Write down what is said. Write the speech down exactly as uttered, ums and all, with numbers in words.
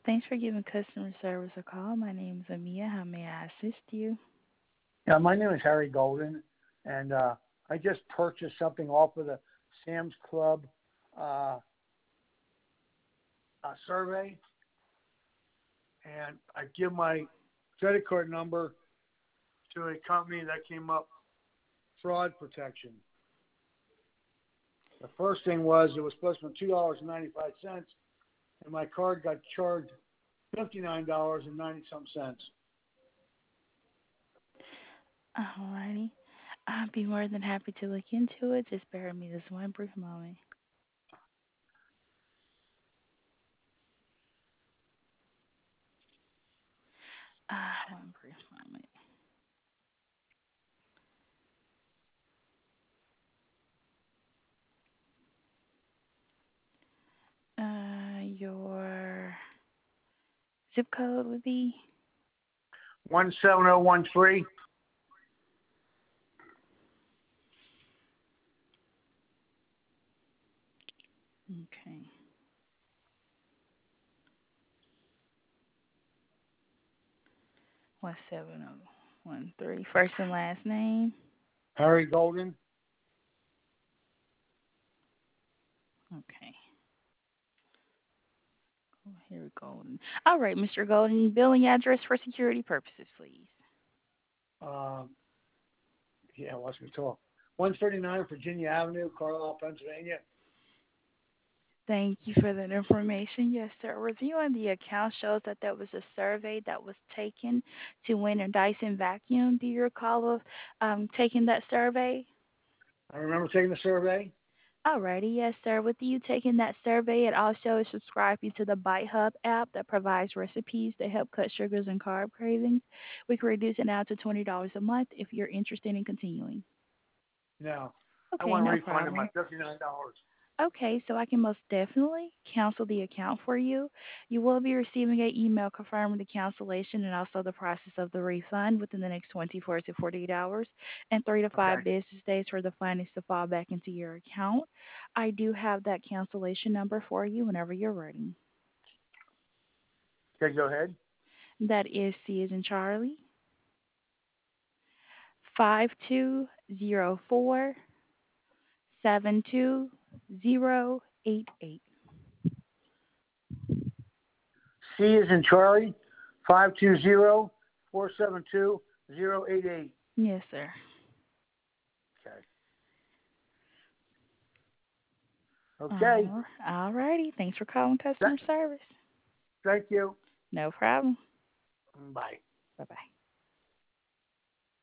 Thanks for giving customer service a call. My name is Amia. How may I assist you? Yeah, my name is Harry Golden, and uh, I just purchased something off of the Sam's Club uh, uh, survey, and I give my credit card number to a company that came up fraud protection. The first thing was it was supposed to be two dollars and ninety-five cents, and my card got charged fifty-nine dollars and ninety some cents. Alrighty. I'd be more than happy to look into it. Just bear with me this one brief moment. Ah, one brief moment. Uh, your zip code would be? one seven zero one three. Okay. one seven zero one three. First and last name? Harry Golden. Okay. Oh, here we go. All right, Mister Golden. Billing address for security purposes, please. Um, yeah, what's me talk? one thirty-nine Virginia Avenue, Carlisle, Pennsylvania. Thank you for that information. Yes, sir. Reviewing the account shows that there was a survey that was taken to win a Dyson vacuum. Do you recall of um, taking that survey? I remember taking the survey. Alrighty, yes, sir. With you taking that survey, it also subscribes you to the Bite Hub app that provides recipes that help cut sugars and carb cravings. We can reduce it now to twenty dollars a month if you're interested in continuing. No, I Okay, want a no refund of my problem. fifty-nine dollars. Okay, so I can most definitely cancel the account for you. You will be receiving an email confirming the cancellation and also the process of the refund within the next twenty-four to forty-eight hours and three to Okay. five business days for the funds to fall back into your account. I do have that cancellation number for you whenever you're ready. Okay, go ahead. That is C as in Charlie, five two zero four seven two zero eight eight. C is in Charlie, five two zero four seven two zero eight eight. Yes, sir. Okay. Okay. All righty. Thanks for calling customer Th- service. thank you. No problem. Bye. Bye-bye.